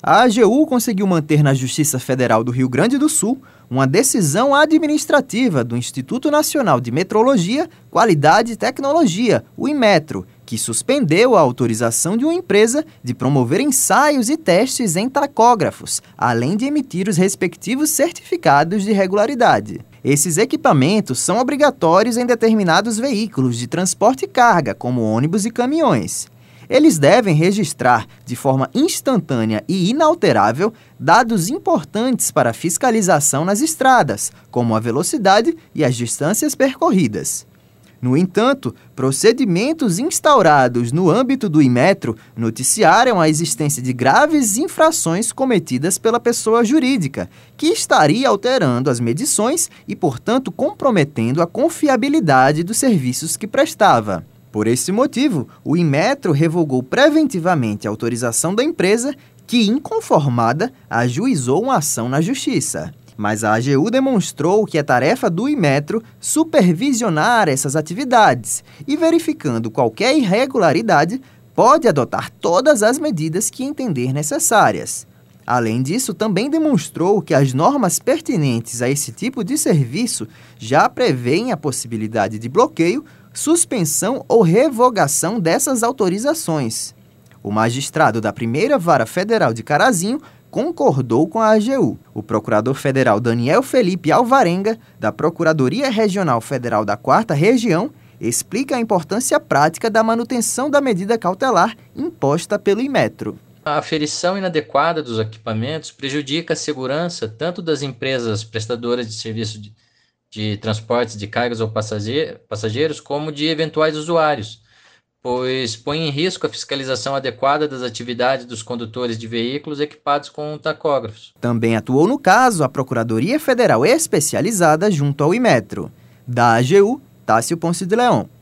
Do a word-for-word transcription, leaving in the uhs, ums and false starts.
A AGU conseguiu manter na Justiça Federal do Rio Grande do Sul uma decisão administrativa do Instituto Nacional de Metrologia, Qualidade e Tecnologia, o Inmetro, que suspendeu a autorização de uma empresa de promover ensaios e testes em tacógrafos, além de emitir os respectivos certificados de regularidade. Esses equipamentos são obrigatórios em determinados veículos de transporte e carga, como ônibus e caminhões. Eles devem registrar, de forma instantânea e inalterável, dados importantes para a fiscalização nas estradas, como a velocidade e as distâncias percorridas. No entanto, procedimentos instaurados no âmbito do Inmetro noticiaram a existência de graves infrações cometidas pela pessoa jurídica, que estaria alterando as medições e, portanto, comprometendo a confiabilidade dos serviços que prestava. Por esse motivo, o Inmetro revogou preventivamente a autorização da empresa que, inconformada, ajuizou uma ação na Justiça. Mas a AGU demonstrou que é tarefa do Inmetro supervisionar essas atividades e, verificando qualquer irregularidade, pode adotar todas as medidas que entender necessárias. Além disso, também demonstrou que as normas pertinentes a esse tipo de serviço já prevêem a possibilidade de bloqueio, suspensão ou revogação dessas autorizações. O magistrado da Primeira Vara Federal de Carazinho concordou com a AGU. O procurador federal Daniel Felipe Alvarenga, da Procuradoria Regional Federal da Quarta Região, explica a importância prática da manutenção da medida cautelar imposta pelo Inmetro. A aferição inadequada dos equipamentos prejudica a segurança tanto das empresas prestadoras de serviço de de transportes de cargas ou passageiros, como de eventuais usuários, pois põe em risco a fiscalização adequada das atividades dos condutores de veículos equipados com tacógrafos. Também atuou no caso a Procuradoria Federal Especializada junto ao Inmetro. Da AGU, Tássio Ponce de Leão.